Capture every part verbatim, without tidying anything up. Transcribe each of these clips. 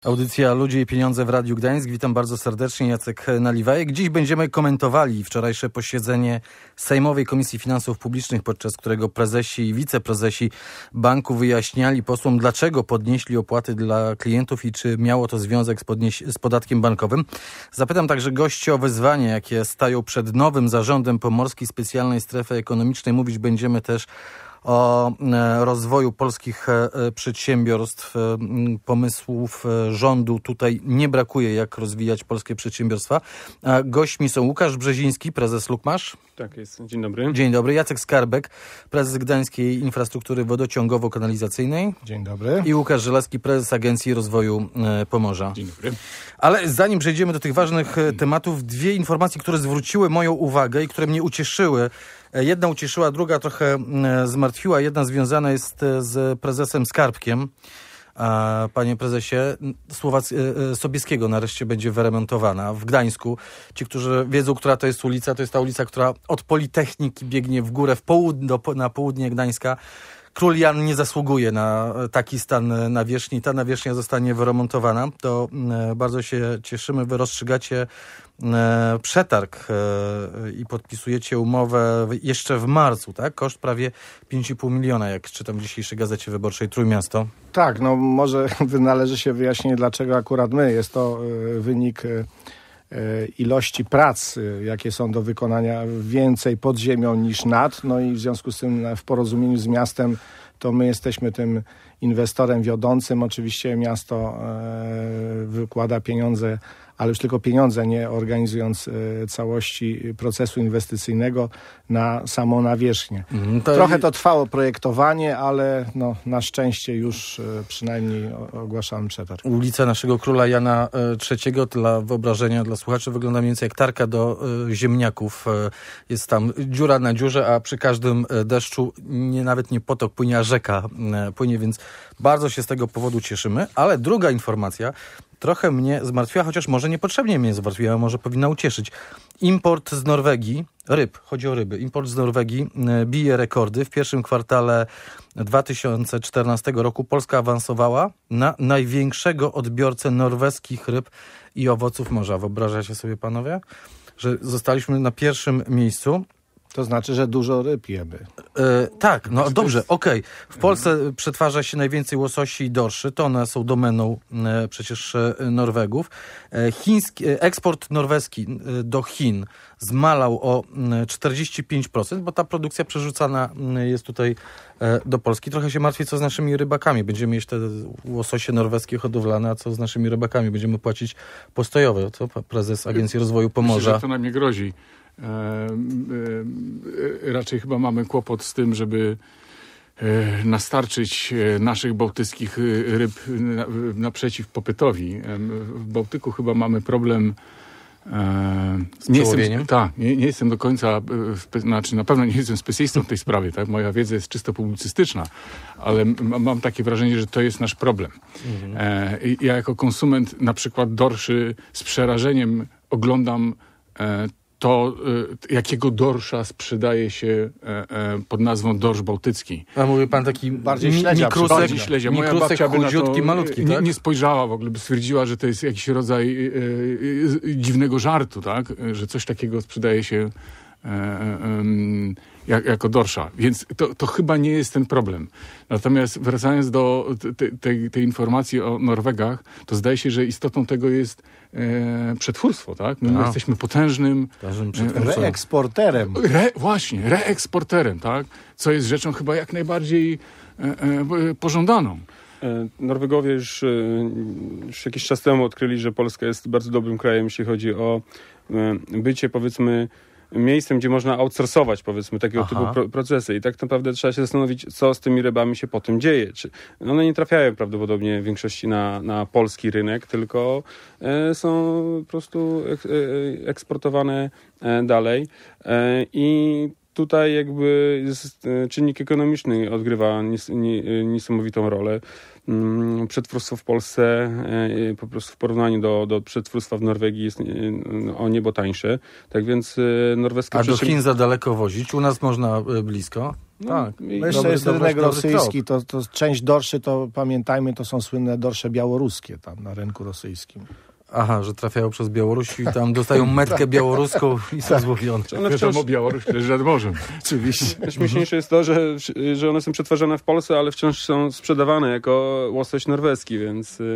Audycja Ludzie i Pieniądze w Radiu Gdańsk. Witam bardzo serdecznie, Jacek Naliwajek. Dziś będziemy komentowali wczorajsze posiedzenie Sejmowej Komisji Finansów Publicznych, podczas którego prezesi i wiceprezesi banku wyjaśniali posłom, dlaczego podnieśli opłaty dla klientów i czy miało to związek z, podnieś- z podatkiem bankowym. Zapytam także gości o wyzwania, jakie stają przed nowym zarządem Pomorskiej Specjalnej Strefy Ekonomicznej. Mówić będziemy też o rozwoju polskich przedsiębiorstw. Pomysłów rządu tutaj nie brakuje, jak rozwijać polskie przedsiębiorstwa. A gośćmi są Łukasz Brzeziński, prezes Lukmasz. Tak jest. Dzień dobry. Dzień dobry. Jacek Skarbek, prezes Gdańskiej Infrastruktury Wodociągowo-Kanalizacyjnej. Dzień dobry. I Łukasz Żelazki, prezes Agencji Rozwoju Pomorza. Dzień dobry. Ale zanim przejdziemy do tych ważnych tematów, dwie informacje, które zwróciły moją uwagę i które mnie ucieszyły. Jedna ucieszyła, druga trochę zmartwiła. Jedna związana jest z prezesem Skarbkiem. Panie prezesie, Słowac- Sobieskiego nareszcie będzie wyremontowana w Gdańsku. Ci, którzy wiedzą, która to jest ulica, to jest ta ulica, która od Politechniki biegnie w górę, w południe, do, na południe Gdańska. Król Jan nie zasługuje na taki stan nawierzchni. Ta nawierzchnia zostanie wyremontowana. To bardzo się cieszymy. Wy rozstrzygacie przetarg i podpisujecie umowę jeszcze w marcu, tak? Koszt prawie pięć i pół miliona, jak czytam w dzisiejszej Gazecie Wyborczej Trójmiasto. Tak, no może należy się wyjaśnić, dlaczego akurat my. Jest to wynik ilości prac, jakie są do wykonania, więcej pod ziemią niż nad. No i w związku z tym w porozumieniu z miastem to my jesteśmy tym inwestorem wiodącym. Oczywiście miasto wykłada pieniądze, ale już tylko pieniądze, nie organizując całości procesu inwestycyjnego na samą nawierzchnię. Mm, to Trochę to trwało projektowanie, ale no, na szczęście już przynajmniej ogłaszałem przetarg. Ulica naszego króla Jana trzeciego, dla wyobrażenia, dla słuchaczy, wygląda mniej więcej jak tarka do ziemniaków. Jest tam dziura na dziurze, a przy każdym deszczu nie, nawet nie potok płynie, a rzeka płynie, więc bardzo się z tego powodu cieszymy. Ale druga informacja trochę mnie zmartwiła, chociaż może niepotrzebnie mnie zmartwiła, może powinna ucieszyć. Import z Norwegii, ryb, chodzi o ryby, import z Norwegii bije rekordy. W pierwszym kwartale dwa tysiące czternastego roku Polska awansowała na największego odbiorcę norweskich ryb i owoców morza. Wyobrażacie sobie, panowie, że zostaliśmy na pierwszym miejscu? To znaczy, że dużo ryb jemy. E, tak, no dobrze, okej. Okay. W Polsce przetwarza się najwięcej łososi i dorszy. To one są domeną e, przecież e, Norwegów. E, chiński, e, eksport norweski e, do Chin zmalał o e, czterdzieści pięć procent, bo ta produkcja przerzucana e, jest tutaj e, do Polski. Trochę się martwię, co z naszymi rybakami. Będziemy mieć te łososie norweskie hodowlane, a co z naszymi rybakami? Będziemy płacić postojowe. Co prezes Agencji Rozwoju Pomorza? Myślę, że to nam nie grozi. E, e, raczej chyba mamy kłopot z tym, żeby e, nastarczyć naszych bałtyckich ryb na, naprzeciw popytowi. E, w Bałtyku chyba mamy problem e, z przełowieniem? Tak, nie, nie jestem do końca, spe, znaczy na pewno nie jestem specjalistą w tej sprawie, tak? Moja wiedza jest czysto publicystyczna, ale m, mam takie wrażenie, że to jest nasz problem. Mhm. E, ja jako konsument na przykład dorszy z przerażeniem oglądam e, to, y, jakiego dorsza sprzedaje się e, e, pod nazwą dorsz bałtycki. A mówi pan taki bardziej śledzia, mikrusek, bardziej śledzia. Moja mikrusek babcia by na chudziutki, to malutki, nie, tak? nie spojrzała w ogóle, by stwierdziła, że to jest jakiś rodzaj e, e, dziwnego żartu, tak? Że coś takiego sprzedaje się e, e, jak, jako dorsza. Więc to, to chyba nie jest ten problem. Natomiast wracając do te, te, tej informacji o Norwegach, to zdaje się, że istotą tego jest e, przetwórstwo, tak? My no. jesteśmy potężnym e, reeksporterem. Re, właśnie, reeksporterem, tak? Co jest rzeczą chyba jak najbardziej e, e, pożądaną. Norwegowie już, już jakiś czas temu odkryli, że Polska jest bardzo dobrym krajem, jeśli chodzi o bycie, powiedzmy, miejscem, gdzie można outsourcować, powiedzmy, takiego Aha. typu pro- procesy. I tak naprawdę trzeba się zastanowić, co z tymi rybami się potem dzieje. Czy one nie trafiają prawdopodobnie w większości na, na polski rynek, tylko e, są po prostu ek- e, eksportowane e, dalej. E, I tutaj jakby jest, e, czynnik ekonomiczny odgrywa nies- nie, niesamowitą rolę. Przetwórstwo w Polsce po prostu w porównaniu do, do przetwórstwa w Norwegii jest o niebo tańsze. Tak więc norweskie... A do Chin za daleko wozić? U nas można blisko? No, tak. i- No jeszcze Dobry- jest dobry- rynek dobry rosyjski, to, to część dorszy, to pamiętajmy, to są słynne dorsze białoruskie tam na rynku rosyjskim. Aha, że trafiają przez Białoruś i tam dostają metkę białoruską i są złowione. One Wiadomo, wciąż, Białoruś leży nad morzem. Oczywiście. Śmieszniejsze jest to, że, że one są przetwarzane w Polsce, ale wciąż są sprzedawane jako łosoś norweski, więc y,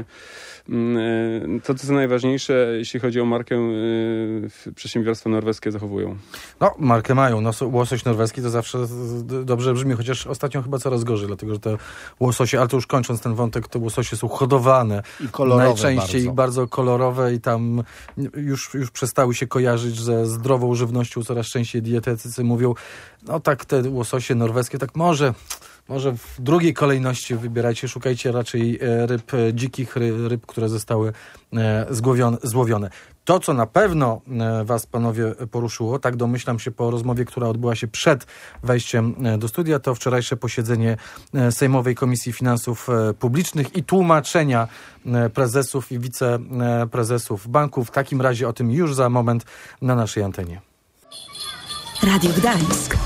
y, to, co najważniejsze, jeśli chodzi o markę, y, przedsiębiorstwa norweskie zachowują. No, markę mają. No, so- łosoś norweski to zawsze d- dobrze brzmi, chociaż ostatnio chyba coraz gorzej, dlatego że te łososie, ale to już kończąc ten wątek, te łososie są hodowane. I kolorowe Najczęściej bardzo. bardzo kolorowe i tam już, już przestały się kojarzyć ze zdrową żywnością. Coraz częściej dietetycy mówią, no tak te łososie norweskie, tak może... Może w drugiej kolejności wybierajcie, szukajcie raczej e, ryb e, dzikich, ry, ryb, które zostały e, zgłowione, złowione. To, co na pewno e, was, panowie, poruszyło, tak domyślam się po rozmowie, która odbyła się przed wejściem e, do studia, to wczorajsze posiedzenie e, Sejmowej Komisji Finansów e, Publicznych i tłumaczenia e, prezesów i wiceprezesów banków. W takim razie o tym już za moment na naszej antenie. Radio Gdańsk.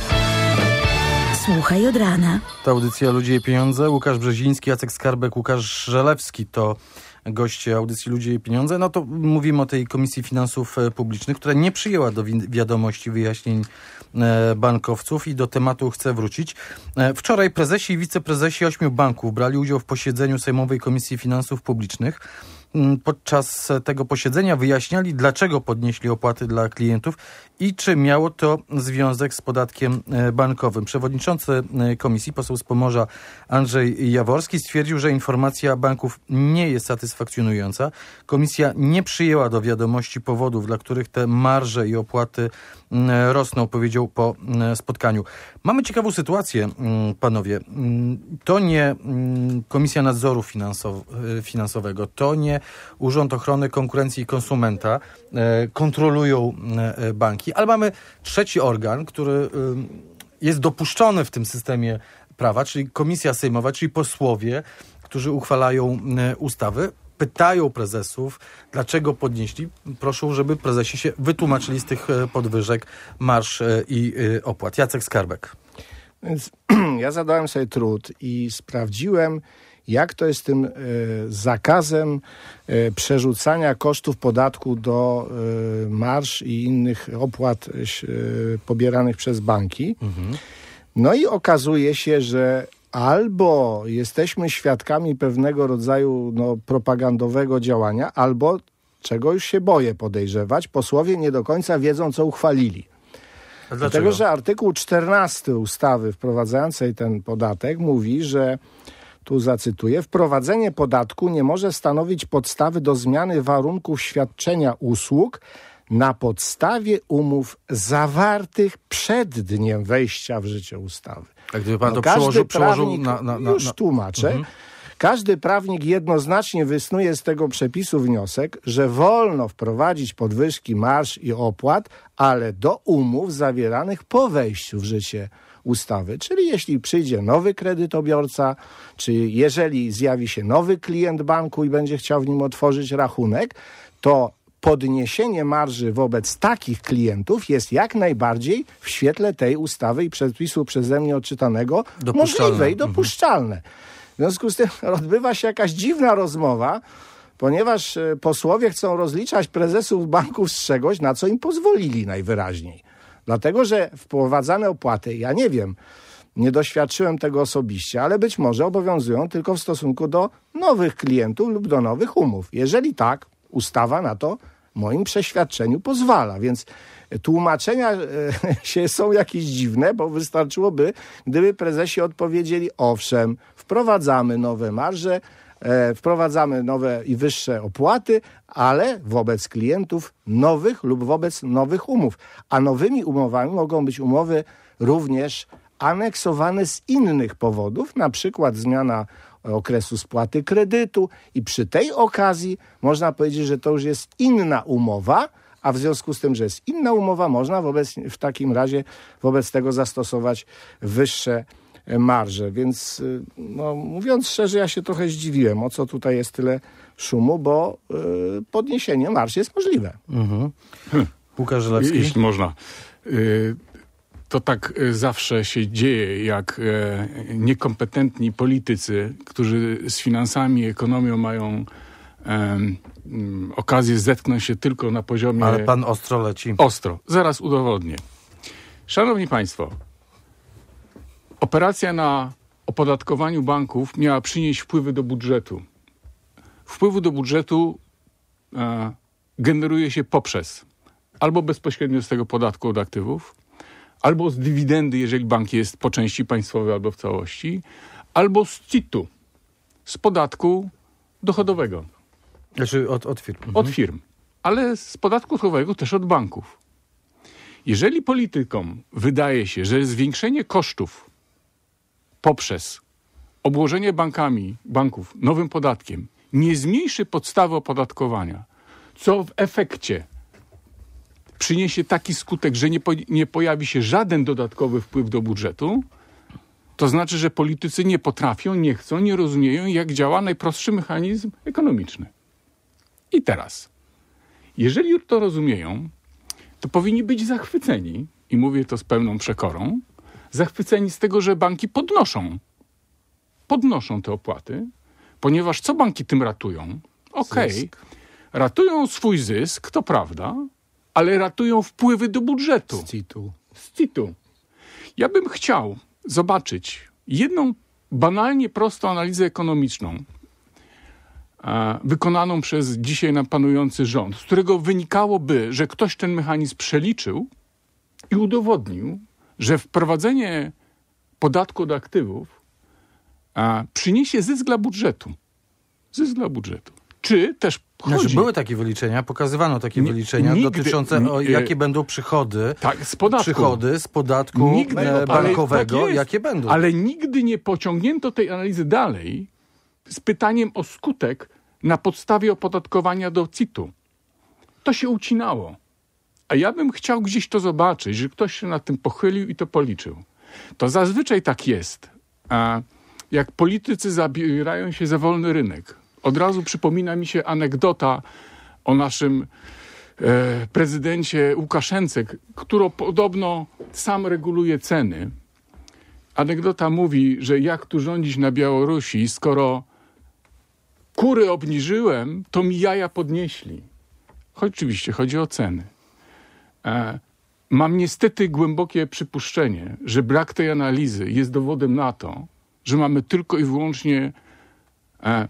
Słuchaj od rana. To audycja Ludzie i Pieniądze. Łukasz Brzeziński, Jacek Skarbek, Łukasz Żelewski to goście audycji Ludzie i Pieniądze. No to mówimy o tej Komisji Finansów Publicznych, która nie przyjęła do wi- wiadomości wyjaśnień e, bankowców i do tematu chcę wrócić. E, wczoraj prezesi i wiceprezesi ośmiu banków brali udział w posiedzeniu Sejmowej Komisji Finansów Publicznych. Podczas tego posiedzenia wyjaśniali, dlaczego podnieśli opłaty dla klientów i czy miało to związek z podatkiem bankowym. Przewodniczący komisji, poseł z Pomorza Andrzej Jaworski, stwierdził, że informacja banków nie jest satysfakcjonująca. Komisja nie przyjęła do wiadomości powodów, dla których te marże i opłaty rosną, powiedział po spotkaniu. Mamy ciekawą sytuację, panowie. To nie Komisja Nadzoru Finansow- Finansowego, to nie Urząd Ochrony Konkurencji i Konsumenta kontrolują banki, ale mamy trzeci organ, który jest dopuszczony w tym systemie prawa, czyli Komisja Sejmowa, czyli posłowie, którzy uchwalają ustawy. Pytają prezesów, dlaczego podnieśli. Proszą, żeby prezesi się wytłumaczyli z tych podwyżek marż i opłat. Jacek Skarbek. Więc ja zadałem sobie trud i sprawdziłem, jak to jest z tym e, zakazem e, przerzucania kosztów podatku do e, marż i innych opłat e, pobieranych przez banki. Mhm. No i okazuje się, że albo jesteśmy świadkami pewnego rodzaju no, propagandowego działania, albo, czego już się boję podejrzewać, posłowie nie do końca wiedzą, co uchwalili. A Dlatego, że artykuł czternasty ustawy wprowadzającej ten podatek mówi, że, tu zacytuję, wprowadzenie podatku nie może stanowić podstawy do zmiany warunków świadczenia usług na podstawie umów zawartych przed dniem wejścia w życie ustawy. A gdyby pan No, to każdy przełożył, przełożył prawnik, na, na, na, już na... tłumaczę, Mhm. każdy prawnik jednoznacznie wysnuje z tego przepisu wniosek, że wolno wprowadzić podwyżki marż i opłat, ale do umów zawieranych po wejściu w życie ustawy. Czyli jeśli przyjdzie nowy kredytobiorca, czy jeżeli zjawi się nowy klient banku i będzie chciał w nim otworzyć rachunek, to podniesienie marży wobec takich klientów jest jak najbardziej w świetle tej ustawy i przepisu przeze mnie odczytanego możliwe i dopuszczalne. W związku z tym odbywa się jakaś dziwna rozmowa, ponieważ posłowie chcą rozliczać prezesów banków z czegoś, na co im pozwolili najwyraźniej. Dlatego, że wprowadzane opłaty, ja nie wiem, nie doświadczyłem tego osobiście, ale być może obowiązują tylko w stosunku do nowych klientów lub do nowych umów. Jeżeli tak, ustawa na to w moim przeświadczeniu pozwala, więc tłumaczenia e, się są jakieś dziwne, bo wystarczyłoby, gdyby prezesi odpowiedzieli, owszem, wprowadzamy nowe marże, e, wprowadzamy nowe i wyższe opłaty, ale wobec klientów nowych lub wobec nowych umów. A nowymi umowami mogą być umowy również aneksowane z innych powodów, na przykład zmiana okresu spłaty kredytu i przy tej okazji można powiedzieć, że to już jest inna umowa, a w związku z tym, że jest inna umowa, można wobec, w takim razie wobec tego zastosować wyższe marże. Więc no, mówiąc szczerze, ja się trochę zdziwiłem, o co tutaj jest tyle szumu, bo y, podniesienie marż jest możliwe. Mhm. Łukasz Żelewski. Jeśli można. Y to tak e, zawsze się dzieje, jak e, niekompetentni politycy, którzy z finansami, ekonomią mają e, m, okazję zetknąć się tylko na poziomie... Ale pan ostro leci. Ostro. Zaraz udowodnię. Szanowni Państwo, operacja na opodatkowaniu banków miała przynieść wpływy do budżetu. Wpływy do budżetu e, generuje się poprzez albo bezpośrednio z tego podatku od aktywów, albo z dywidendy, jeżeli bank jest po części państwowy albo w całości, albo z C I T-u, z podatku dochodowego. Znaczy od, od firm. Mhm. Od firm, ale z podatku dochodowego też od banków. Jeżeli politykom wydaje się, że zwiększenie kosztów poprzez obłożenie bankami, banków nowym podatkiem nie zmniejszy podstawy opodatkowania, co w efekcie przyniesie taki skutek, że nie, po, nie pojawi się żaden dodatkowy wpływ do budżetu, to znaczy, że politycy nie potrafią, nie chcą, nie rozumieją, jak działa najprostszy mechanizm ekonomiczny. I teraz, jeżeli to rozumieją, to powinni być zachwyceni, i mówię to z pełną przekorą, zachwyceni z tego, że banki podnoszą, podnoszą te opłaty, ponieważ co banki tym ratują? Okej, okay, ratują swój zysk, to prawda, ale ratują wpływy do budżetu. Z C I T-u. Z C I T-u. Ja bym chciał zobaczyć jedną banalnie prostą analizę ekonomiczną e, wykonaną przez dzisiaj nam panujący rząd, z którego wynikałoby, że ktoś ten mechanizm przeliczył i udowodnił, że wprowadzenie podatku od aktywów a, przyniesie zysk dla budżetu. Zysk dla budżetu. Czy też chodzi... Znaczy, były takie wyliczenia, pokazywano takie Ni- wyliczenia nigdy, dotyczące o, ni- jakie będą przychody, tak, z podatku. przychody z podatku Nigdy, e, bankowego, ale tak jest. jakie będą. Ale nigdy nie pociągnięto tej analizy dalej z pytaniem o skutek na podstawie opodatkowania do C I T-u. To się ucinało. A ja bym chciał gdzieś to zobaczyć, że ktoś się nad tym pochylił i to policzył. To zazwyczaj tak jest. A jak politycy zabierają się za wolny rynek, od razu przypomina mi się anegdota o naszym e, prezydencie Łukaszence, który podobno sam reguluje ceny. Anegdota mówi, że jak tu rządzić na Białorusi, skoro kury obniżyłem, to mi jaja podnieśli. Choć oczywiście chodzi o ceny. E, mam niestety głębokie przypuszczenie, że brak tej analizy jest dowodem na to, że mamy tylko i wyłącznie e,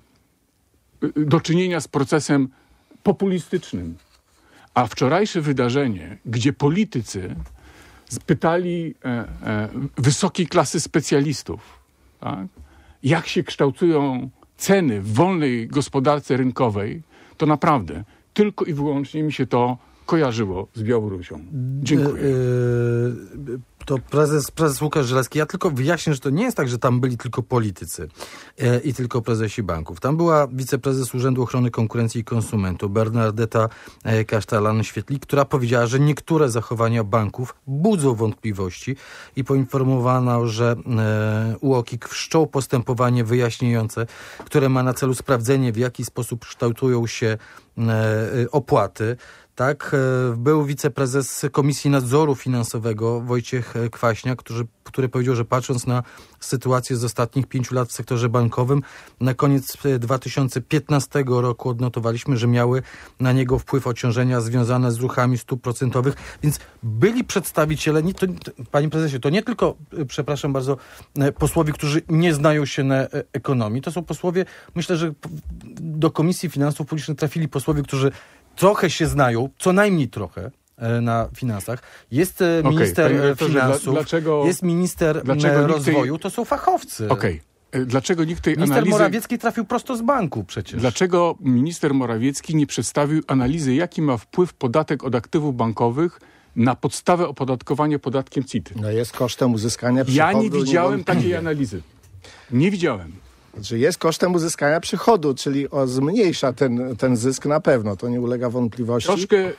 do czynienia z procesem populistycznym. A wczorajsze wydarzenie, gdzie politycy pytali e, e, wysokiej klasy specjalistów, tak, jak się kształtują ceny w wolnej gospodarce rynkowej, to naprawdę tylko i wyłącznie mi się to kojarzyło z Białorusią. Dziękuję. Yy, to prezes, prezes Łukasz Żelazki. Ja tylko wyjaśnię, że to nie jest tak, że tam byli tylko politycy yy, i tylko prezesi banków. Tam była wiceprezes Urzędu Ochrony Konkurencji i Konsumentów Bernadeta yy, Kasztelan-Świetlik, która powiedziała, że niektóre zachowania banków budzą wątpliwości i poinformowano, że yy, U O K I K wszczął postępowanie wyjaśniające, które ma na celu sprawdzenie, w jaki sposób kształtują się yy, opłaty. Tak, był wiceprezes Komisji Nadzoru Finansowego Wojciech Kwaśniak, który, który powiedział, że patrząc na sytuację z ostatnich pięciu lat w sektorze bankowym, na koniec dwa tysiące piętnastego roku odnotowaliśmy, że miały na niego wpływ obciążenia związane z ruchami stóp procentowych, więc byli przedstawiciele, to, panie prezesie, to nie tylko, przepraszam bardzo, posłowie, którzy nie znają się na ekonomii, to są posłowie, myślę, że do Komisji Finansów Publicznych trafili posłowie, którzy trochę się znają, co najmniej trochę na finansach. Jest minister okay, finansów, dlaczego, jest minister rozwoju, tej... to są fachowcy. Okej. Okay. Dlaczego nikt tej minister analizy... Morawiecki trafił prosto z banku przecież. Dlaczego minister Morawiecki nie przedstawił analizy, jaki ma wpływ podatek od aktywów bankowych na podstawę opodatkowania podatkiem C I T? No jest kosztem uzyskania Ja nie widziałem takiej analizy. Nie widziałem. Znaczy jest kosztem uzyskania przychodu, czyli o, zmniejsza ten, ten zysk na pewno, to nie ulega wątpliwości. Troszkę y,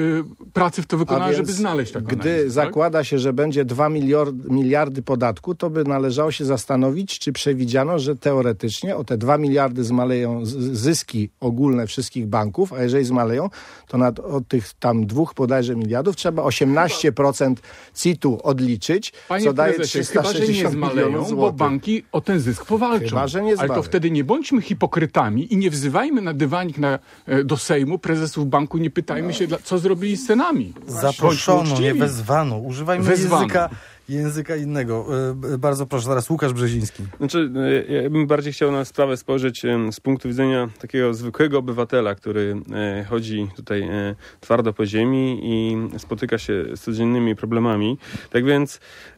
pracy w to wykonałem, żeby znaleźć taką Gdy analizę, zakłada tak? się, że będzie dwa miliardy podatku, to by należało się zastanowić, czy przewidziano, że teoretycznie o te dwa miliardy zmaleją zyski ogólne wszystkich banków, a jeżeli zmaleją, to nad, od tych tam dwóch bodajże miliardów trzeba osiemnaście procent C I T-u odliczyć, Panie co daje prezesie, trzysta sześćdziesiąt chyba, że nie milionów zmaleją, złotych. bo banki o ten zysk powalczą. Chyba, że nie Ale to zmaleją. wtedy nie bądźmy hipokrytami i nie wzywajmy na dywanik na, do Sejmu prezesów banku, nie pytajmy no. się, dla, co zrobili z cenami. Zaproszono, nie wezwano. Używajmy Wezwano. języka, języka innego. E, bardzo proszę, teraz Łukasz Brzeziński. Znaczy, ja bym bardziej chciał na sprawę spojrzeć z punktu widzenia takiego zwykłego obywatela, który chodzi tutaj twardo po ziemi i spotyka się z codziennymi problemami. Tak więc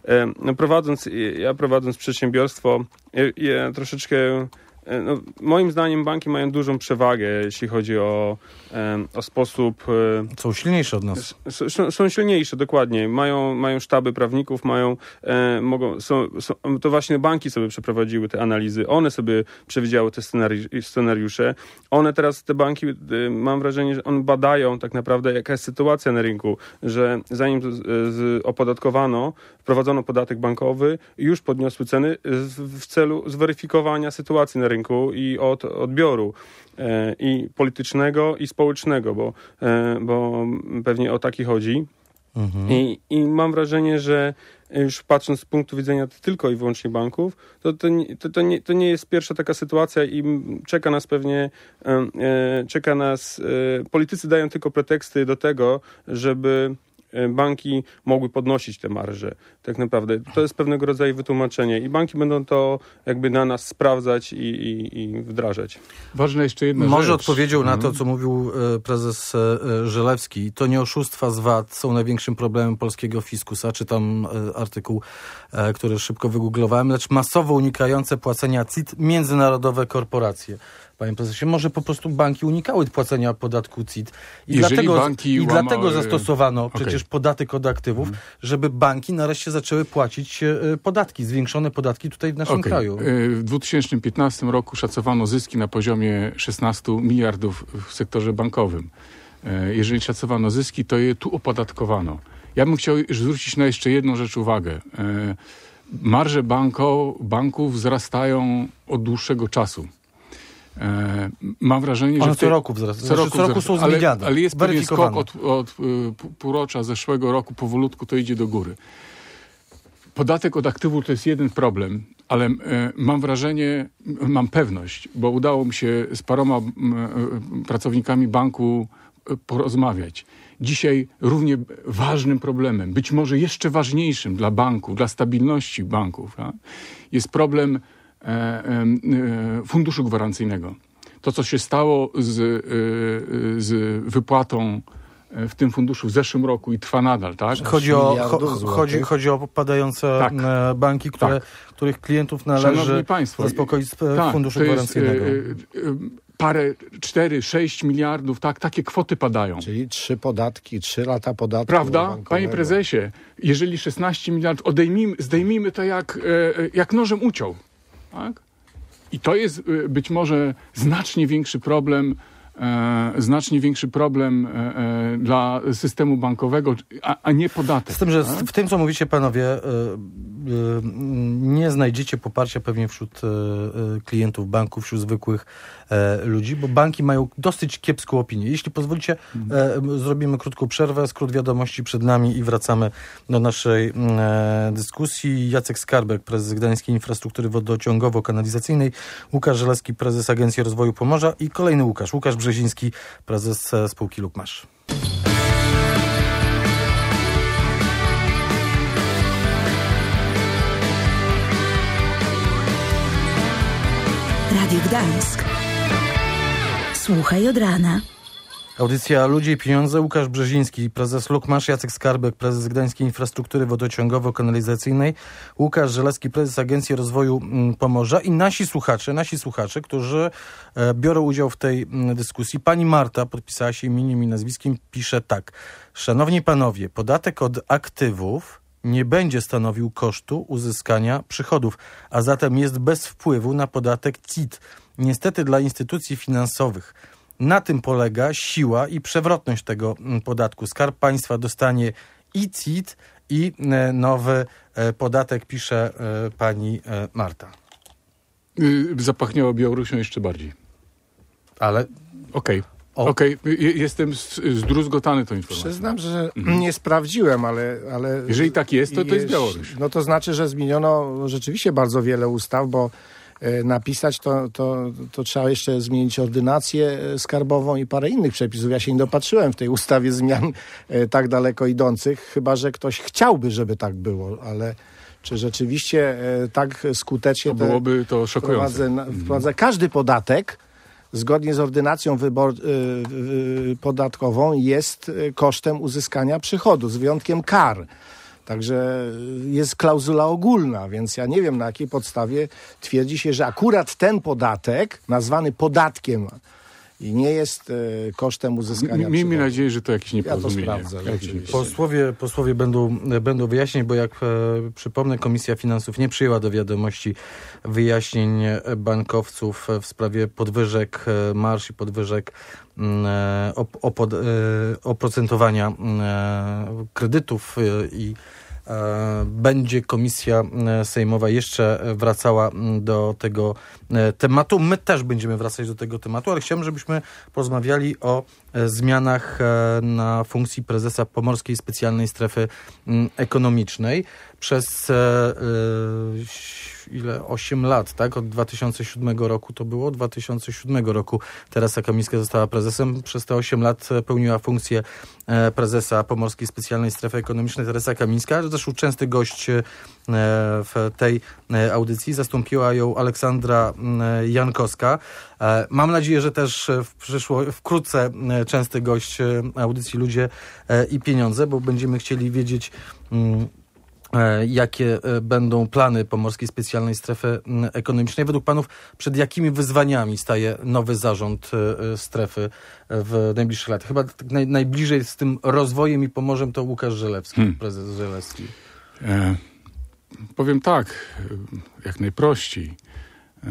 no prowadząc, ja prowadząc przedsiębiorstwo, ja, ja troszeczkę No, moim zdaniem banki mają dużą przewagę, jeśli chodzi o, o sposób... Są silniejsze od nas. Są, są silniejsze, dokładnie. Mają, mają sztaby prawników, mają, e, mogą, są, są, to właśnie banki sobie przeprowadziły te analizy, one sobie przewidziały te scenari- scenariusze. One teraz, te banki, mam wrażenie, że one badają tak naprawdę, jaka jest sytuacja na rynku, że zanim z, z opodatkowano, wprowadzono podatek bankowy, już podniosły ceny w, w celu zweryfikowania sytuacji na rynku. rynku i od odbioru e, i politycznego, i społecznego, bo, e, bo pewnie o taki chodzi. Mhm. I, I mam wrażenie, że już patrząc z punktu widzenia tylko i wyłącznie banków, to, to, to, to, nie, to nie jest pierwsza taka sytuacja i czeka nas pewnie, e, czeka nas, e, politycy dają tylko preteksty do tego, żeby banki mogły podnosić te marże. Tak naprawdę to jest pewnego rodzaju wytłumaczenie i banki będą to jakby na nas sprawdzać i, i, i wdrażać. Ważna jeszcze jedna Może rzecz. odpowiedział mhm. na to, co mówił prezes Żelewski. To nie oszustwa z V A T są największym problemem polskiego fiskusa. Czytam artykuł, który szybko wygooglowałem, lecz masowo unikające płacenia C I T międzynarodowe korporacje. Panie prezesie, może po prostu banki unikały płacenia podatku C I T i, dlatego, banki i łamały... dlatego zastosowano okay. przecież podatek od aktywów, hmm. żeby banki nareszcie zaczęły płacić podatki, zwiększone podatki tutaj w naszym okay. kraju. W dwa tysiące piętnastym roku szacowano zyski na poziomie szesnaście miliardów w sektorze bankowym. Jeżeli szacowano zyski, to je tu opodatkowano. Ja bym chciał zwrócić na jeszcze jedną rzecz uwagę. Marże banko, banków wzrastają od dłuższego czasu. E, mam wrażenie, One że... co roku wzrastają. Co, znaczy, roku, co roku są zmieniane. Ale, ale jest pewien skok od, od półrocza zeszłego roku, powolutku to idzie do góry. Podatek od aktywów to jest jeden problem, ale e, mam wrażenie, mam pewność, bo udało mi się z paroma m, pracownikami banku porozmawiać. Dzisiaj równie ważnym problemem, być może jeszcze ważniejszym dla banków, dla stabilności banków, a, jest problem e, e, funduszu gwarancyjnego. To, co się stało z, e, z wypłatą w tym funduszu w zeszłym roku i trwa nadal, tak? Chodzi o, cho, chodzi, chodzi o padające tak. banki, które, tak. których klientów należy zaspokoić z tak, funduszu gwarancyjnego. Jest, e, e, parę, cztery, sześć miliardów, tak, takie kwoty padają. Czyli trzy podatki, trzy lata podatku prawda? bankowego. Panie prezesie, jeżeli szesnaście miliardów, odejmijmy, zdejmijmy to jak, jak nożem uciął. Tak? I to jest być może znacznie większy problem, e, znacznie większy problem e, e, dla systemu bankowego, a, a nie podatek. Z tym, że tak? w tym, co mówicie panowie, e, e, nie znajdziecie poparcia pewnie wśród e, klientów banków, wśród zwykłych e, ludzi, bo banki mają dosyć kiepską opinię. Jeśli pozwolicie, e, zrobimy krótką przerwę, skrót wiadomości przed nami i wracamy do naszej e, dyskusji. Jacek Skarbek, prezes Gdańskiej Infrastruktury Wodociągowo-Kanalizacyjnej, Łukasz Żelewski, prezes Agencji Rozwoju Pomorza i kolejny Łukasz, Łukasz Brzeziński, prezes spółki Lukmasz. Radio Gdańsk. Słuchaj od rana. Audycja Ludzie i Pieniądze. Łukasz Brzeziński, prezes Lukmasz, Jacek Skarbek, prezes Gdańskiej Infrastruktury Wodociągowo-Kanalizacyjnej, Łukasz Żelewski, prezes Agencji Rozwoju Pomorza i nasi słuchacze, nasi słuchacze, którzy e, biorą udział w tej m, dyskusji. Pani Marta podpisała się imieniem i nazwiskiem, pisze tak. Szanowni panowie, podatek od aktywów nie będzie stanowił kosztu uzyskania przychodów, a zatem jest bez wpływu na podatek C I T. Niestety dla instytucji finansowych na tym polega siła i przewrotność tego podatku. Skarb Państwa dostanie i C I T, i nowy podatek, pisze pani Marta. Zapachniało Białorusią jeszcze bardziej. Ale... Okej. Okay. Okej, okay. Jestem zdruzgotany tą informacją. Przyznam, że mhm. nie sprawdziłem, ale, ale... Jeżeli tak jest, to to jest Białoruś. No to znaczy, że zmieniono rzeczywiście bardzo wiele ustaw, bo napisać to, to, to trzeba jeszcze zmienić ordynację skarbową i parę innych przepisów. Ja się nie dopatrzyłem w tej ustawie zmian tak daleko idących, chyba że ktoś chciałby, żeby tak było, ale... Czy rzeczywiście tak skutecznie to byłoby to szokujące. Wprowadza, wprowadza każdy podatek zgodnie z ordynacją wybor, yy, podatkową jest kosztem uzyskania przychodu, z wyjątkiem kar. Także jest klauzula ogólna, więc ja nie wiem, na jakiej podstawie twierdzi się, że akurat ten podatek, nazwany podatkiem, i nie jest e, kosztem uzyskania. Miejmy nadzieję, że to jakieś nieporozumienie. Ja to sprawdzę. Jakieś posłowie, posłowie będą, będą wyjaśnień, bo jak e, przypomnę, Komisja Finansów nie przyjęła do wiadomości wyjaśnień bankowców w sprawie podwyżek e, marż i podwyżek e, op, opod, e, oprocentowania e, kredytów e, i będzie Komisja Sejmowa jeszcze wracała do tego tematu. My też będziemy wracać do tego tematu, ale chciałbym, żebyśmy porozmawiali o zmianach na funkcji prezesa Pomorskiej Specjalnej Strefy Ekonomicznej. Przez ile? osiem lat, tak? Od dwa tysiące siódmego roku to było. dwa tysiące siódmego roku Teresa Kamińska została prezesem. Przez te osiem lat pełniła funkcję prezesa Pomorskiej Specjalnej Strefy Ekonomicznej Teresa Kamińska. Zresztą częsty gość w tej audycji. Zastąpiła ją Aleksandra Jankowska. Mam nadzieję, że też w przyszło, wkrótce częsty gość audycji Ludzie i Pieniądze, bo będziemy chcieli wiedzieć, jakie będą plany Pomorskiej Specjalnej Strefy Ekonomicznej. Według panów, przed jakimi wyzwaniami staje nowy zarząd strefy w najbliższych latach? Chyba naj, najbliżej z tym rozwojem i Pomorzem to Łukasz Żelewski, hmm. prezes Żelewski. E, powiem tak, jak najprościej. E,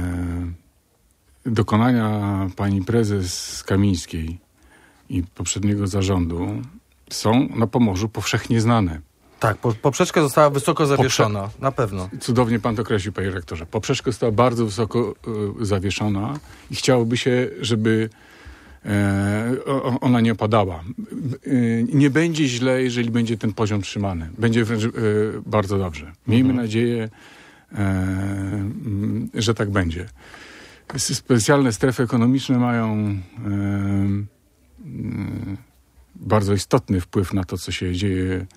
dokonania pani prezes Kamińskiej i poprzedniego zarządu są na Pomorzu powszechnie znane. Tak, po, poprzeczka została wysoko zawieszona, Poprze- na pewno. Cudownie pan to określił, panie rektorze. Poprzeczka została bardzo wysoko y, zawieszona i chciałoby się, żeby e, o, ona nie opadała. Y, nie będzie źle, jeżeli będzie ten poziom trzymany. Będzie wręcz y, bardzo dobrze. Miejmy mhm. nadzieję, e, y, że tak będzie. Specjalne strefy ekonomiczne mają y, y, bardzo istotny wpływ na to, co się dzieje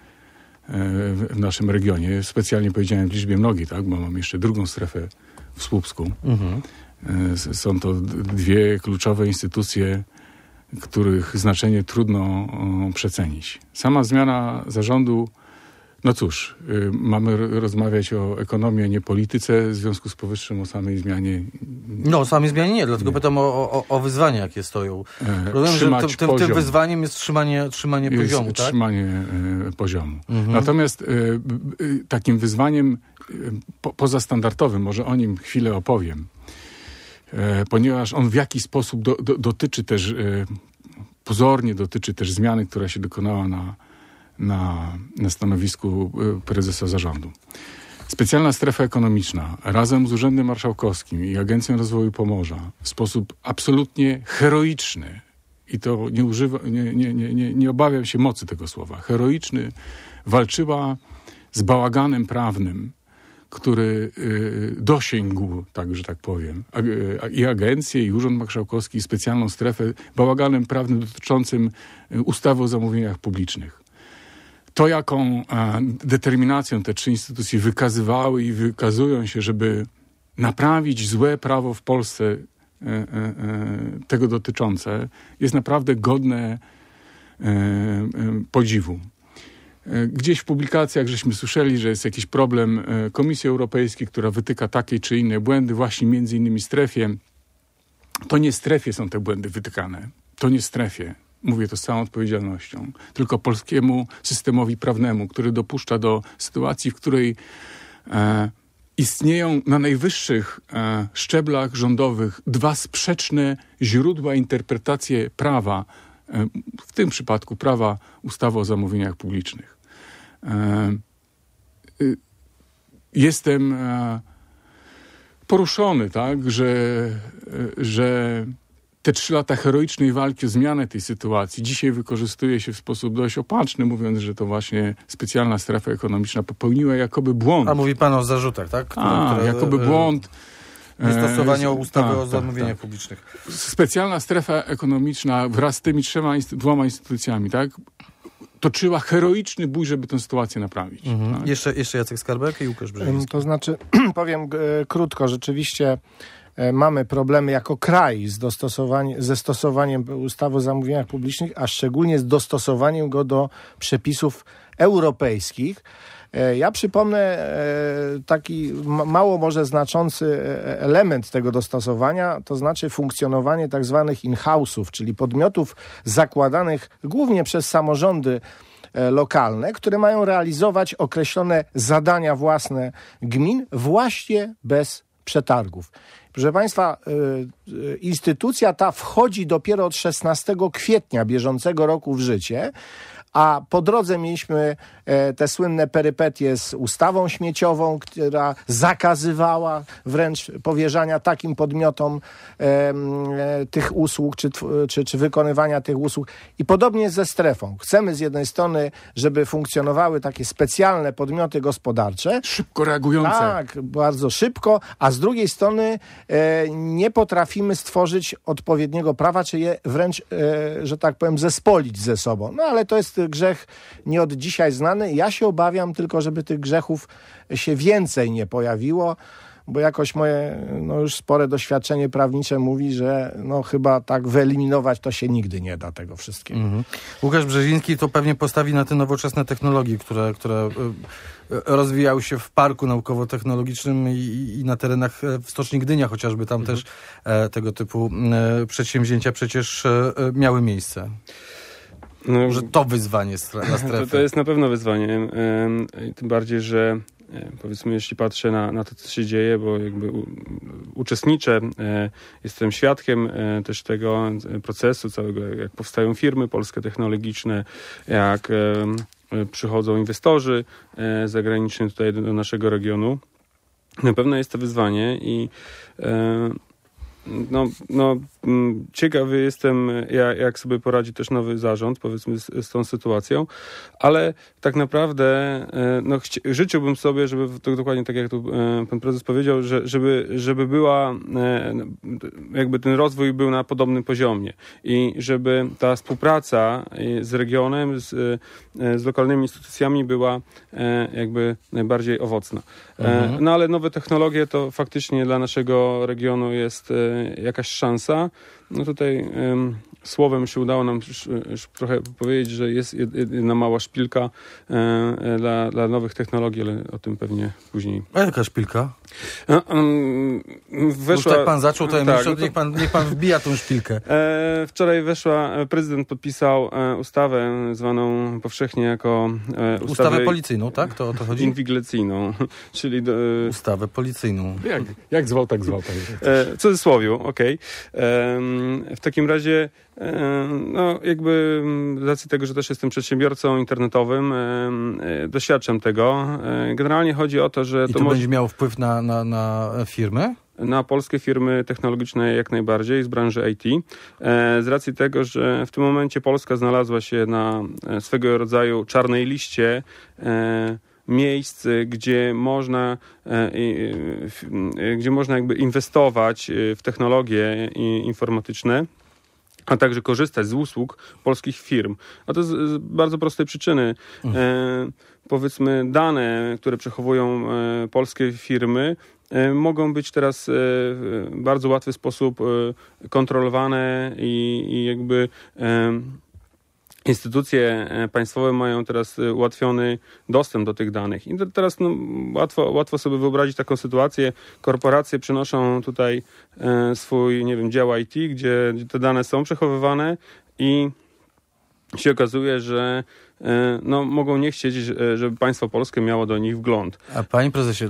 w naszym regionie. Specjalnie powiedziałem w liczbie mnogiej, tak? Bo mam jeszcze drugą strefę w Słupsku. Mhm. Są to dwie kluczowe instytucje, których znaczenie trudno przecenić. Sama zmiana zarządu, no cóż, mamy rozmawiać o ekonomii, a nie polityce, w związku z powyższym o samej zmianie. No, o samej zmianie nie, dlatego nie. pytam o, o, o wyzwania, jakie stoją. Rozumiem, że tym, tym wyzwaniem jest trzymanie, trzymanie jest poziomu, tak? Trzymanie y, poziomu. Mhm. Natomiast y, y, takim wyzwaniem y, po, pozastandardowym, może o nim chwilę opowiem, y, ponieważ on w jakiś sposób do, do, dotyczy też, y, pozornie dotyczy też zmiany, która się dokonała na Na, na stanowisku prezesa zarządu. Specjalna strefa ekonomiczna razem z Urzędem Marszałkowskim i Agencją Rozwoju Pomorza w sposób absolutnie heroiczny, i to nie, używa, nie, nie, nie, nie, nie obawiam się mocy tego słowa, heroiczny, walczyła z bałaganem prawnym, który y, dosięgł, tak, że tak powiem, a, a, i agencję, i Urząd Marszałkowski, i specjalną strefę, bałaganem prawnym dotyczącym ustawy o zamówieniach publicznych. To, jaką a, determinacją te trzy instytucje wykazywały i wykazują się, żeby naprawić złe prawo w Polsce e, e, e, tego dotyczące, jest naprawdę godne e, e, podziwu. E, gdzieś w publikacjach żeśmy słyszeli, że jest jakiś problem e, Komisji Europejskiej, która wytyka takie czy inne błędy, właśnie między innymi strefie. To nie strefie są te błędy wytykane. To nie strefie. mówię to z całą odpowiedzialnością, tylko polskiemu systemowi prawnemu, który dopuszcza do sytuacji, w której e, istnieją na najwyższych e, szczeblach rządowych dwa sprzeczne źródła interpretacji prawa, e, w tym przypadku prawa ustawy o zamówieniach publicznych. E, e, jestem e, poruszony, tak, że, e, że te trzy lata heroicznej walki o zmianę tej sytuacji dzisiaj wykorzystuje się w sposób dość opatrzny, mówiąc, że to właśnie specjalna strefa ekonomiczna popełniła jakoby błąd. A mówi pan o zarzutach, tak? Które, A, które, jakoby błąd. Niestosowania ustawy tak, o zamówieniach tak, tak. publicznych. Specjalna strefa ekonomiczna wraz z tymi trzema, dwoma instytucjami, tak, toczyła heroiczny bój, żeby tę sytuację naprawić. Mhm. Tak? Jeszcze, jeszcze Jacek Skarbek i Łukasz Brzeziński. To znaczy, powiem e, krótko, rzeczywiście e, mamy problemy jako kraj z dostosowaniem, ze stosowaniem ustawy o zamówieniach publicznych, a szczególnie z dostosowaniem go do przepisów europejskich. E, ja przypomnę e, taki ma, mało może znaczący element tego dostosowania, to znaczy funkcjonowanie tak zwanych in-house'ów, czyli podmiotów zakładanych głównie przez samorządy lokalne, które mają realizować określone zadania własne gmin właśnie bez przetargów. Proszę Państwa, y, y, instytucja ta wchodzi dopiero od szesnastego kwietnia bieżącego roku w życie, a po drodze mieliśmy e, te słynne perypetie z ustawą śmieciową, która zakazywała wręcz powierzania takim podmiotom e, e, tych usług, czy, czy, czy wykonywania tych usług. I podobnie jest ze strefą. Chcemy z jednej strony, żeby funkcjonowały takie specjalne podmioty gospodarcze. Szybko reagujące. Tak, bardzo szybko, a z drugiej strony e, nie potrafimy stworzyć odpowiedniego prawa, czy je wręcz, e, że tak powiem, zespolić ze sobą. No ale to jest grzech nie od dzisiaj znany. Ja się obawiam tylko, żeby tych grzechów się więcej nie pojawiło, bo jakoś moje no już spore doświadczenie prawnicze mówi, że no chyba tak wyeliminować to się nigdy nie da tego wszystkiego. Mhm. Łukasz Brzeziński to pewnie postawi na te nowoczesne technologie, które, które rozwijały się w parku naukowo-technologicznym i, i na terenach w Stoczni Gdynia chociażby. Tam mhm. też e, tego typu e, przedsięwzięcia przecież e, miały miejsce. No, że to wyzwanie dla strefy. To, to jest na pewno wyzwanie. Tym bardziej, że powiedzmy, jeśli patrzę na, na to, co się dzieje, bo jakby u, uczestniczę, jestem świadkiem też tego procesu całego, jak powstają firmy polskie technologiczne, jak przychodzą inwestorzy zagraniczni tutaj do, do naszego regionu. Na pewno jest to wyzwanie i No, no, ciekawy jestem, jak, jak sobie poradzi też nowy zarząd, powiedzmy, z, z tą sytuacją, ale tak naprawdę no, chci- życzyłbym sobie, żeby, to dokładnie tak jak tu pan prezes powiedział, że, żeby, żeby była, jakby ten rozwój był na podobnym poziomie i żeby ta współpraca z regionem, z, z lokalnymi instytucjami była jakby najbardziej owocna. Mhm. No ale nowe technologie to faktycznie dla naszego regionu jest jakaś szansa. No tutaj um, słowem się udało nam już, już trochę powiedzieć, że jest jedna mała szpilka e, dla, dla nowych technologii, ale o tym pewnie później. A jaka szpilka? No, um, weszła... Już tak pan zaczął, to tak, jeszcze, no to... niech, pan, niech pan wbija tą szpilkę. E, wczoraj weszła, prezydent podpisał e, ustawę zwaną powszechnie jako e, ustawę... Ustawę policyjną, tak? To o to chodzi? Inwigilacyjną, czyli... Do, e... Ustawę policyjną. Jak, jak zwał, tak zwał. Tak. E, w cudzysłowiu, okej. Okay. W takim razie, no jakby z racji tego, że też jestem przedsiębiorcą internetowym, doświadczam tego. Generalnie chodzi o to, że... I to to może... będzie miało wpływ na, na, na firmy? Na polskie firmy technologiczne jak najbardziej, z branży I T. Z racji tego, że w tym momencie Polska znalazła się na swego rodzaju czarnej liście miejsc, gdzie można, gdzie można jakby inwestować w technologie informatyczne, a także korzystać z usług polskich firm. A to z, z bardzo prostej przyczyny. Mhm. E, powiedzmy, dane, które przechowują e, polskie firmy, e, mogą być teraz e, w bardzo łatwy sposób e, kontrolowane i, i jakby e, instytucje państwowe mają teraz ułatwiony dostęp do tych danych. I teraz no, łatwo, łatwo sobie wyobrazić taką sytuację. Korporacje przynoszą tutaj e, swój, nie wiem, dział I T, gdzie, gdzie te dane są przechowywane i się okazuje, że no, mogą nie chcieć, żeby państwo polskie miało do nich wgląd. A panie prezesie,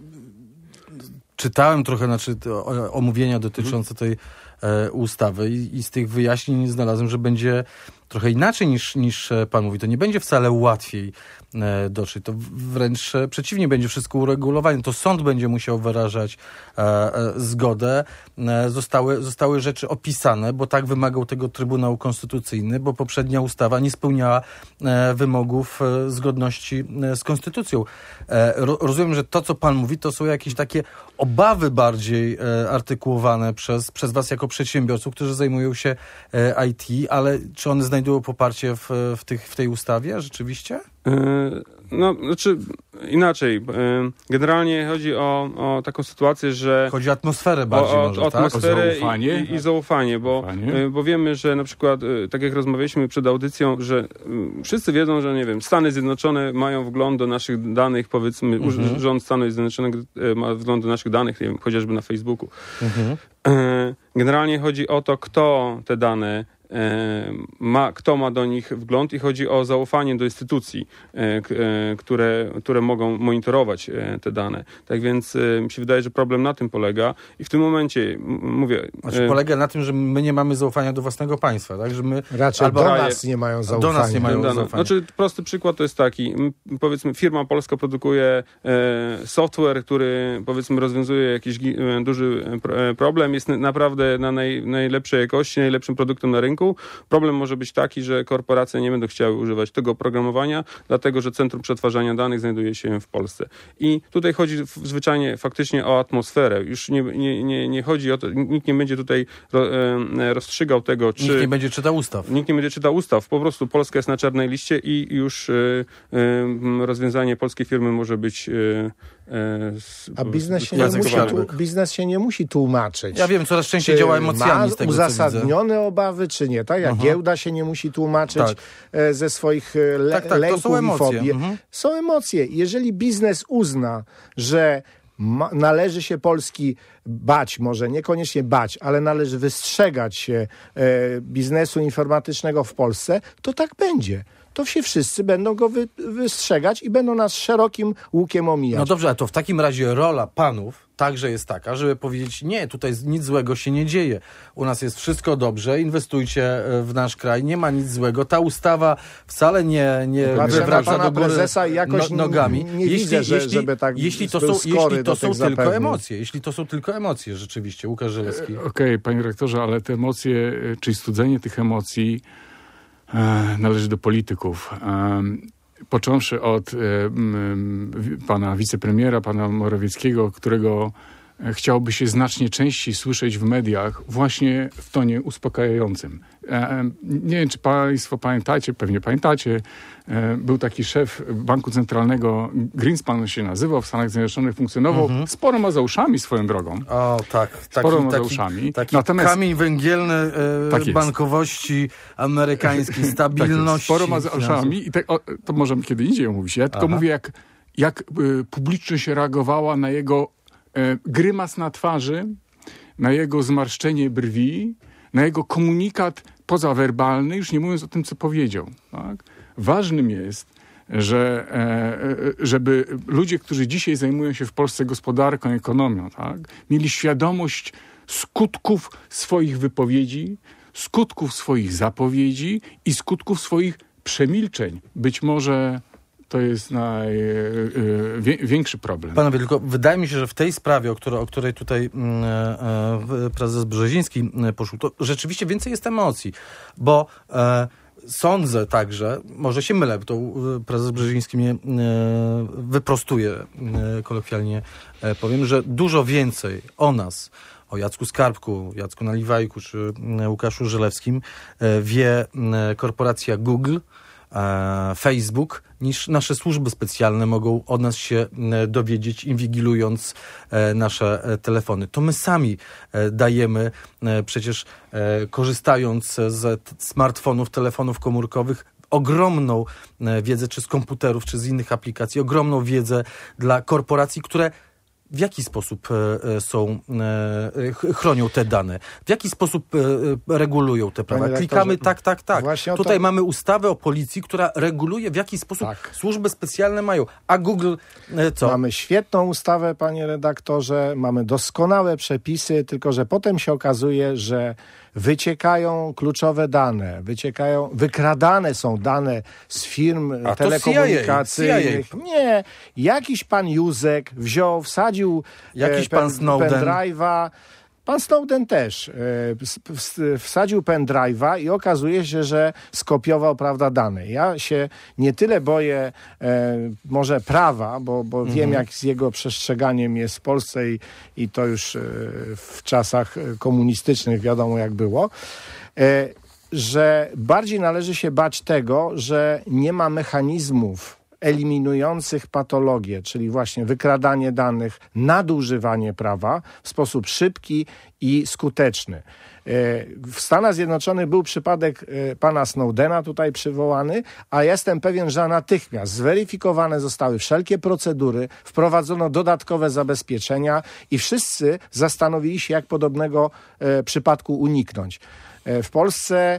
czytałem trochę znaczy, omówienia dotyczące tej e, ustawy i, i z tych wyjaśnień znalazłem, że będzie trochę inaczej niż, niż pan mówi. To nie będzie wcale łatwiej e, dotrzeć. To wręcz e, przeciwnie, będzie wszystko uregulowane. To sąd będzie musiał wyrażać e, e, zgodę. E, zostały, zostały rzeczy opisane, bo tak wymagał tego Trybunał Konstytucyjny, bo poprzednia ustawa nie spełniała e, wymogów e, zgodności e, z Konstytucją. E, ro, rozumiem, że to, co pan mówi, to są jakieś takie obawy bardziej e, artykułowane przez, przez was jako przedsiębiorców, którzy zajmują się e, I T, ale czy one znajdują poparcie w, w, tych, w tej ustawie rzeczywiście? No, znaczy inaczej. Generalnie chodzi o, o taką sytuację, że... Chodzi o atmosferę bardziej o, o, może, o atmosferę tak? zaufanie. I, i, i zaufanie, bo, zaufanie. bo wiemy, że na przykład, tak jak rozmawialiśmy przed audycją, że wszyscy wiedzą, że nie wiem, Stany Zjednoczone mają wgląd do naszych danych, powiedzmy, mhm. rząd Stanów Zjednoczonych ma wgląd do naszych danych, nie wiem, chociażby na Facebooku. Mhm. Generalnie chodzi o to, kto te dane ma, kto ma do nich wgląd i chodzi o zaufanie do instytucji, które, które mogą monitorować te dane. Tak więc mi się wydaje, że problem na tym polega i w tym momencie mówię... Znaczy polega na tym, że my nie mamy zaufania do własnego państwa, tak? Że my raczej albo do nas nie mają zaufania. Do nas nie mają zaufania. Znaczy prosty przykład to jest taki, powiedzmy firma polska produkuje software, który powiedzmy rozwiązuje jakiś duży problem, jest naprawdę na naj, najlepszej jakości, najlepszym produktem na rynku. Problem może być taki, że korporacje nie będą chciały używać tego oprogramowania, dlatego że centrum przetwarzania danych znajduje się w Polsce. I tutaj chodzi zwyczajnie faktycznie o atmosferę. Już nie, nie, nie, nie chodzi o to, nikt nie będzie tutaj rozstrzygał tego, czy... Nikt nie będzie czytał ustaw. Nikt nie będzie czytał ustaw. Po prostu Polska jest na czarnej liście i już rozwiązanie polskiej firmy może być... A biznes się, nie musi, biznes się nie musi tłumaczyć. Ja wiem, coraz częściej działa emocjami z tego, uzasadnione obawy, czy nie, tak? Jak Aha. giełda się nie musi tłumaczyć tak. ze swoich le- tak, tak, lęków są i fobii. Mhm. Są emocje. Jeżeli biznes uzna, że ma, należy się Polski bać, może niekoniecznie bać, ale należy wystrzegać się e, biznesu informatycznego w Polsce, to tak będzie. To się wszyscy będą go wy, wystrzegać i będą nas szerokim łukiem omijać. No dobrze, a to w takim razie rola panów także jest taka, żeby powiedzieć, nie, tutaj nic złego się nie dzieje. U nas jest wszystko dobrze, inwestujcie w nasz kraj, nie ma nic złego. Ta ustawa wcale nie, nie wywraca do góry prezesa jakoś no, nogami. Nie, nie jeśli, widzę, że, jeśli, żeby tak jeśli to są, jeśli to są tylko emocje, jeśli to są tylko emocje, rzeczywiście. Łukasz Żelewski. Okej, okay, panie rektorze, ale te emocje, czyli studzenie tych emocji należy do polityków. Począwszy od pana wicepremiera, pana Morawieckiego, którego chciałoby się znacznie częściej słyszeć w mediach właśnie w tonie uspokajającym. Nie wiem, czy państwo pamiętacie, pewnie pamiętacie, był taki szef Banku Centralnego, Greenspan się nazywał, w Stanach Zjednoczonych funkcjonował, mhm. sporo ma za uszami swoją drogą. O tak, taki, sporo ma za taki, uszami. Taki Natomiast, kamień węgielny e, tak bankowości amerykańskiej, stabilności. Tak sporo ma za uszami i te, o, to możemy kiedy indziej omówić. Ja tylko Aha. mówię, jak, jak y, publiczność reagowała na jego y, grymas na twarzy, na jego zmarszczenie brwi, na jego komunikat pozawerbalny, już nie mówiąc o tym, co powiedział. Tak? Ważnym jest, że, e, żeby ludzie, którzy dzisiaj zajmują się w Polsce gospodarką, ekonomią, tak, mieli świadomość skutków swoich wypowiedzi, skutków swoich zapowiedzi i skutków swoich przemilczeń. Być może to jest największy problem. Panowie, tylko wydaje mi się, że w tej sprawie, o której, o której tutaj e, prezes Brzeziński poszł, to rzeczywiście więcej jest emocji, bo e, sądzę także, może się mylę, to prezes Brzeziński mnie e, wyprostuje, e, kolokwialnie e, powiem, że dużo więcej o nas, o Jacku Skarbku, Jacku Naliwajku czy Łukaszu Żelewskim e, wie e, korporacja Google, Facebook, niż nasze służby specjalne mogą od nas się dowiedzieć, inwigilując nasze telefony. To my sami dajemy, przecież korzystając z smartfonów, telefonów komórkowych, ogromną wiedzę, czy z komputerów, czy z innych aplikacji, ogromną wiedzę dla korporacji, które w jaki sposób e, są, e, chronią te dane? W jaki sposób e, regulują te prawa? Panie Klikamy rektorze, tak, tak, tak. właśnie o Tutaj to- mamy ustawę o policji, która reguluje, w jaki sposób Tak. służby specjalne mają. A Google e, co? Mamy świetną ustawę, panie redaktorze, mamy doskonałe przepisy, tylko że potem się okazuje, że wyciekają kluczowe dane, wyciekają, wykradane są dane z firm A to telekomunikacyjnych. C I A. Nie, jakiś pan Józek wziął, wsadził Jakiś e, pan Snowden. pendrive'a. Pan Snowden też e, ws- ws- wsadził pendrive'a i okazuje się, że skopiował, prawda, dane. Ja się nie tyle boję e, może prawa, bo, bo Mhm. wiem, jak z jego przestrzeganiem jest w Polsce i, i to już e, w czasach e, komunistycznych wiadomo, jak było, e, że bardziej należy się bać tego, że nie ma mechanizmów eliminujących patologię, czyli właśnie wykradanie danych, nadużywanie prawa w sposób szybki i skuteczny. E, W Stanach Zjednoczonych był przypadek e, pana Snowdena tutaj przywołany, a jestem pewien, że natychmiast zweryfikowane zostały wszelkie procedury, wprowadzono dodatkowe zabezpieczenia i wszyscy zastanowili się, jak podobnego e, przypadku uniknąć. E, W Polsce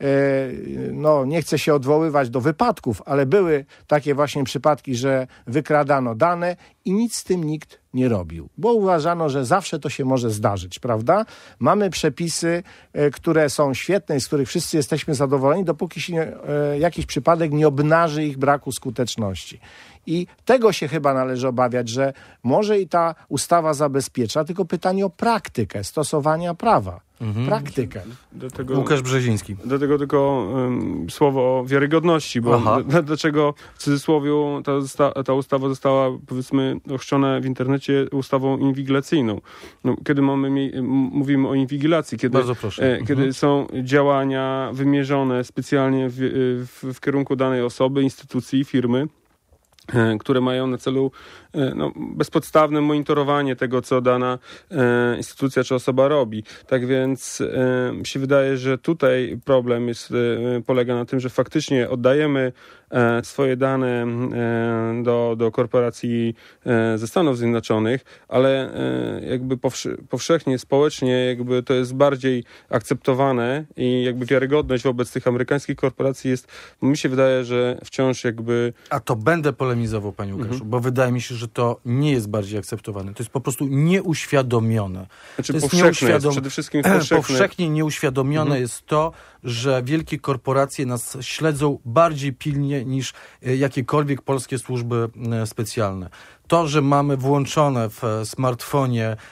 no, nie chcę się odwoływać do wypadków, ale były takie właśnie przypadki, że wykradano dane i nic z tym nikt nie robił, bo uważano, że zawsze to się może zdarzyć, prawda? Mamy przepisy, e, które są świetne i z których wszyscy jesteśmy zadowoleni, dopóki się nie, e, jakiś przypadek nie obnaży ich braku skuteczności. I tego się chyba należy obawiać, że może i ta ustawa zabezpiecza, tylko pytanie o praktykę stosowania prawa. Mhm. Praktykę. Do tego, Łukasz Brzeziński. do tego tylko um, słowo o wiarygodności, bo Aha. d- dlaczego w cudzysłowie ta, zosta- ta ustawa została, powiedzmy, ochrzczona w internecie ustawą inwigilacyjną. No, kiedy mamy, mi- m- mówimy o inwigilacji, kiedy, Bardzo proszę. e, Mhm. kiedy są działania wymierzone specjalnie w, w, w kierunku danej osoby, instytucji, firmy, e, które mają na celu e, no, bezpodstawne monitorowanie tego, co dana e, instytucja czy osoba robi. Tak więc e, mi się wydaje, że tutaj problem jest, e, polega na tym, że faktycznie oddajemy e, swoje dane e, do, do korporacji e, ze Stanów Zjednoczonych, ale e, jakby powsze- powszechnie, społecznie jakby to jest bardziej akceptowane i jakby wiarygodność wobec tych amerykańskich korporacji jest, mi się wydaje, że wciąż jakby A to będę polemizował, panie Łukaszu, Mhm. bo wydaje mi się, że to nie jest bardziej akceptowane. To jest po prostu nieuświadomione. Znaczy to jest powszechne jest, przede wszystkim powszechne. Powszechnie nieuświadomione Mhm. jest to, że wielkie korporacje nas śledzą bardziej pilnie niż e, jakiekolwiek polskie służby e, specjalne. To, że mamy włączone w e, smartfonie e,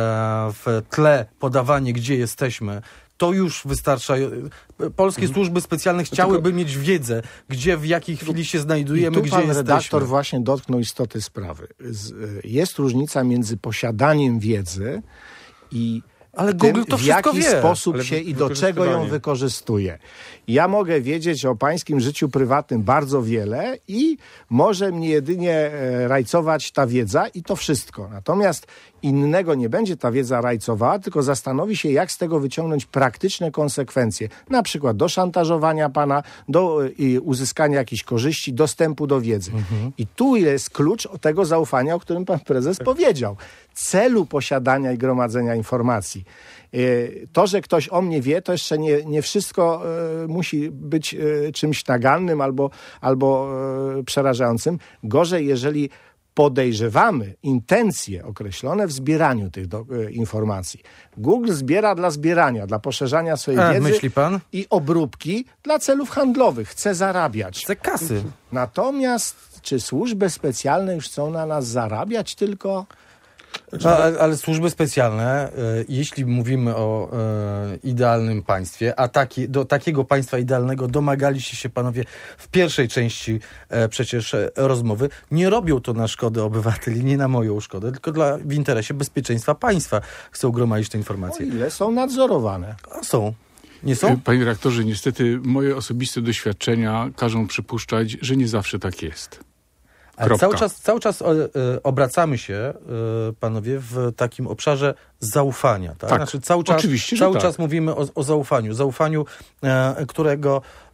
w tle podawanie, gdzie jesteśmy, to już wystarcza. Polskie Mhm. służby specjalne chciałyby mieć wiedzę, gdzie, w jakiej chwili się znajdujemy, I tu gdzie pan jesteśmy. redaktor właśnie dotknął istoty sprawy. Z, jest różnica między posiadaniem wiedzy i Ale tym, Google to w wszystko jaki wie. sposób Ale się wy- i do czego ją wykorzystywanie. wykorzystuje. Ja mogę wiedzieć o pańskim życiu prywatnym bardzo wiele i może mnie jedynie e, rajcować ta wiedza i to wszystko. Natomiast innego nie będzie ta wiedza rajcowała, tylko zastanowi się, jak z tego wyciągnąć praktyczne konsekwencje. Na przykład do szantażowania pana, do e, uzyskania jakichś korzyści, dostępu do wiedzy. Mhm. I tu jest klucz tego zaufania, o którym pan prezes powiedział. Celu posiadania i gromadzenia informacji. To, że ktoś o mnie wie, to jeszcze nie, nie wszystko e, musi być e, czymś nagannym albo, albo e, przerażającym. Gorzej, jeżeli podejrzewamy intencje określone w zbieraniu tych do, e, informacji. Google zbiera dla zbierania, dla poszerzania swojej E, wiedzy myśli pan? i obróbki dla celów handlowych. Chce zarabiać. Chce kasy. Natomiast czy służby specjalne już chcą na nas zarabiać tylko? No, ale, ale służby specjalne, e, jeśli mówimy o e, idealnym państwie, a taki, do takiego państwa idealnego domagaliście się panowie w pierwszej części e, przecież e, rozmowy, nie robią to na szkodę obywateli, nie na moją szkodę, tylko dla, w interesie bezpieczeństwa państwa chcą gromadzić te O informacje. ile są nadzorowane? A są. Nie są? Panie redaktorze, niestety moje osobiste doświadczenia każą przypuszczać, że nie zawsze tak jest. Ale Kropka. cały czas, cały czas o, e, obracamy się, e, panowie, w takim obszarze zaufania. Tak? Tak, Znaczy cały czas, oczywiście, że cały tak. czas mówimy o, o zaufaniu. Zaufaniu, e, którego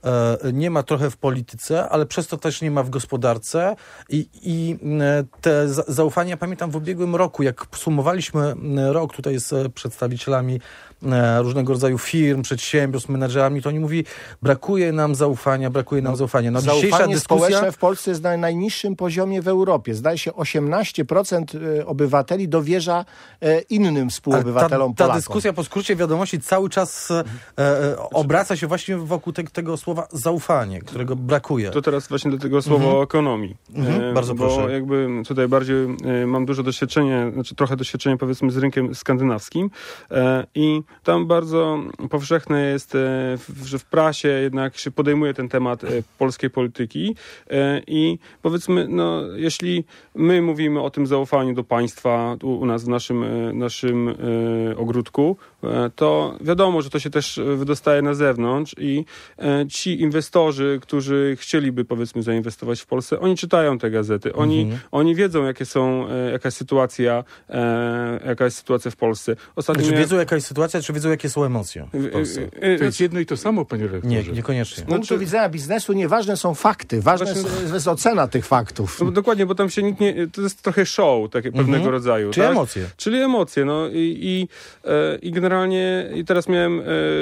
nie ma trochę w polityce, ale przez to też nie ma w gospodarce i, i te zaufanie, ja pamiętam w ubiegłym roku, jak sumowaliśmy rok tutaj z przedstawicielami różnego rodzaju firm, przedsiębiorstw, menedżerami, to oni mówi, brakuje nam zaufania, brakuje nam no, zaufania. No, zaufanie dyskusja... społeczne w Polsce jest na najniższym poziomie w Europie. Zdaje się osiemnaście procent obywateli dowierza innym współobywatelom ta, ta Polakom. dyskusja po skrócie wiadomości cały czas e, obraca się właśnie wokół te, tego słowa zaufanie, którego brakuje. To teraz właśnie do tego słowa mhm. o ekonomii. Mhm, e, bardzo bo proszę. jakby tutaj bardziej e, mam dużo doświadczenia, znaczy trochę doświadczenia powiedzmy z rynkiem skandynawskim e, i tam bardzo powszechne jest, e, w, że w prasie jednak się podejmuje ten temat e, polskiej polityki e, i powiedzmy, no jeśli my mówimy o tym zaufaniu do państwa u, u nas w naszym, e, naszym e, ogródku, e, to wiadomo, że to się też wydostaje na zewnątrz i e, ci inwestorzy, którzy chcieliby powiedzmy zainwestować w Polsce, oni czytają te gazety, oni, mhm. oni wiedzą, jakie są, e, jaka jest sytuacja, e, jaka jest sytuacja w Polsce. Ostatnio czy miałem... wiedzą, jaka jest sytuacja, czy wiedzą, jakie są emocje w Polsce? To jest jedno i to samo, panie rektorze. Nie, niekoniecznie. Z punktu widzenia biznesu nieważne są fakty, ważne Właśnie... jest, jest ocena tych faktów. No, dokładnie, bo tam się nikt nie... To jest trochę show takie mhm. pewnego rodzaju. Czyli tak? emocje. Czyli emocje, no i, i, e, i generalnie i teraz miałem e,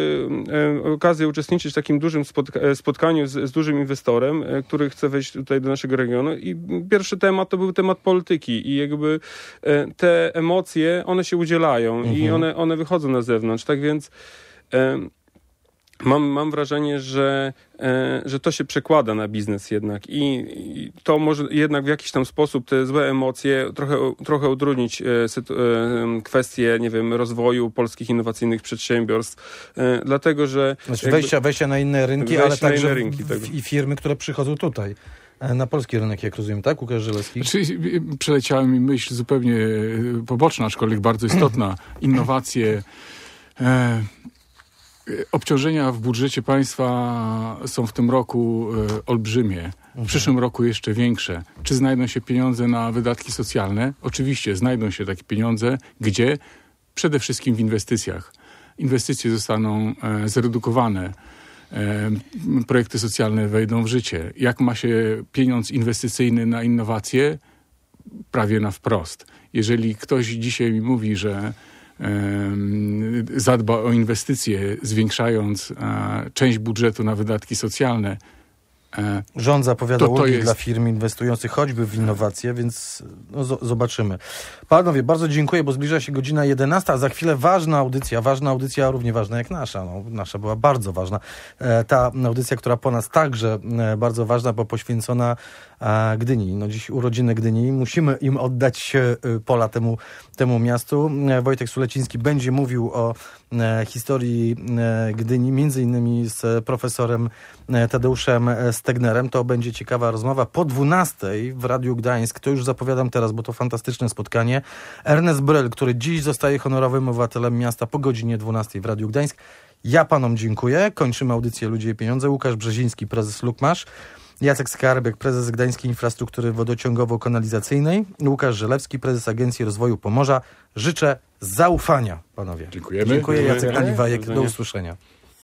e, okazję uczestniczyć w takim dużym spotka- spotkaniu z, z dużym inwestorem, e, który chce wejść tutaj do naszego regionu i pierwszy temat to był temat polityki i jakby e, te emocje, one się udzielają mhm. i one, one wychodzą na zewnątrz, tak więc e, Mam, mam wrażenie, że, e, że to się przekłada na biznes jednak i, i to może jednak w jakiś tam sposób te złe emocje trochę, trochę utrudnić e, sytu, e, kwestie, nie wiem, rozwoju polskich innowacyjnych przedsiębiorstw, e, dlatego, że... Znaczy jakby, wejścia, wejścia na inne rynki, ale także inne rynki, tak. w, i firmy, które przychodzą tutaj. Na polski rynek, jak rozumiem, tak? Łukasz Żelewski? Znaczy, przeleciała mi myśl zupełnie poboczna, aczkolwiek bardzo istotna. Innowacje... E, Obciążenia w budżecie państwa są w tym roku e, olbrzymie, w przyszłym roku jeszcze większe. Czy znajdą się pieniądze na wydatki socjalne? Oczywiście znajdą się takie pieniądze. Gdzie? Przede wszystkim w inwestycjach. Inwestycje zostaną e, zredukowane. E, projekty socjalne wejdą w życie. Jak ma się pieniądz inwestycyjny na innowacje? Prawie na wprost. Jeżeli ktoś dzisiaj mi mówi, że zadba o inwestycje, zwiększając e, część budżetu na wydatki socjalne. E, Rząd zapowiada to, to ulgi jest... dla firm inwestujących choćby w innowacje, więc no, z- zobaczymy. Panowie, bardzo dziękuję, bo zbliża się godzina jedenasta, a za chwilę ważna audycja, ważna audycja, równie ważna jak nasza. No, nasza była bardzo ważna. E, ta audycja, która po nas także e, bardzo ważna, bo poświęcona e, Gdyni. No dziś urodziny Gdyni. Musimy im oddać e, pola temu, temu miastu. E, Wojtek Suleciński będzie mówił o e, historii e, Gdyni, między innymi z profesorem e, Tadeuszem Stegnerem. To będzie ciekawa rozmowa. Po dwunastej w Radiu Gdańsk, to już zapowiadam teraz, bo to fantastyczne spotkanie. Ernest Brel, który dziś zostaje honorowym obywatelem miasta po godzinie dwunastej w Radiu Gdańsk. Ja panom dziękuję. Kończymy audycję Ludzie i Pieniądze. Łukasz Brzeziński, prezes Lukmasz. Jacek Skarbek, prezes Gdańskiej Infrastruktury Wodociągowo-Kanalizacyjnej. Łukasz Żelewski, prezes Agencji Rozwoju Pomorza. Życzę zaufania, panowie. Dziękujemy. Dziękuję. Jacek Dziękujemy. Aniwajek. Do usłyszenia.